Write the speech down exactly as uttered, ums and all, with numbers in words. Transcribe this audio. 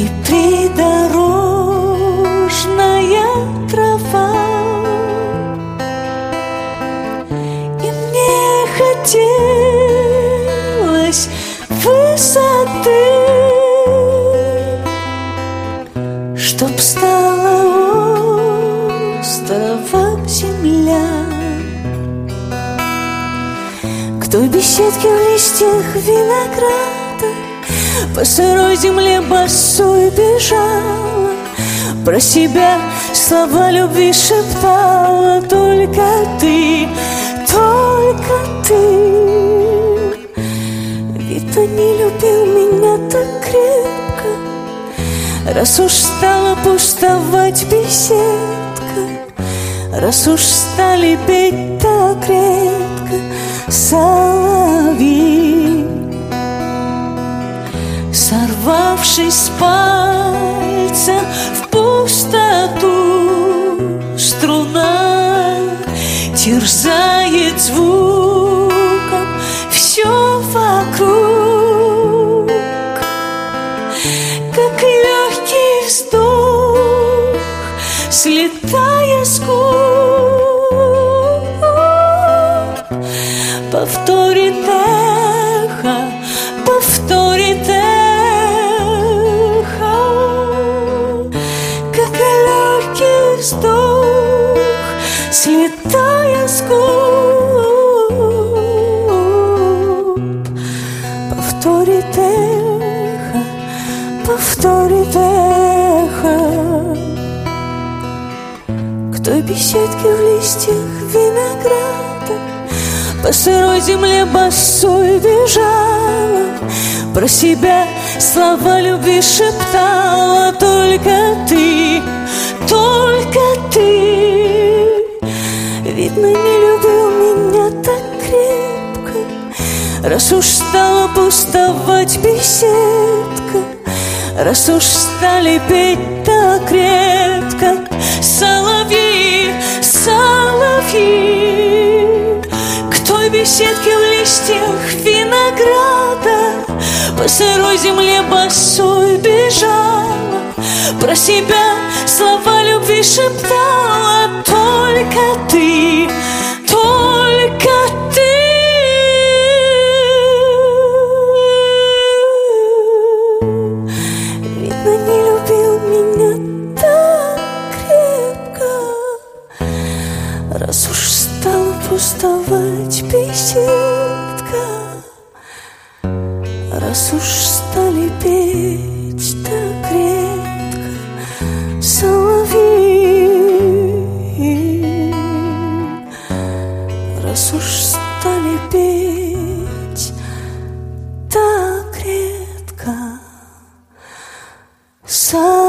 и придорожная трава. И мне хотелось высоты, чтоб стала островом земля. К той беседке в листьях винограда по сырой земле босой бежала, про себя слова любви шептала. Только ты, только ты. Видно, не любил меня так крепко, раз уж стала пустовать беседка, раз уж стали петь так редко соловьи. Сорвавшись с пальца в пустоту, струна терзает звуком все вокруг, как легкий вздох, слетая с губ, повторит эхо, повторит эхо, как легкий вздох, слетая с губ, повторит эхо, повторит эхо. К той беседке в листьях винограда по сырой земле босой бежала, про себя слова любви шептала. Только ты, только ты. Видно, не любил меня так крепко, раз уж стала пустовать беседка, раз уж стали петь так редко соловьи, соловьи. К той беседке в листьях винограда по сырой земле босой бежала, про себя слова любви шептала. Только ты, только ты. Видно, не любил меня так крепко, раз уж стала пустовать беседка, раз уж стали петь так редко соловьи, раз уж стали петь так редко соловьи.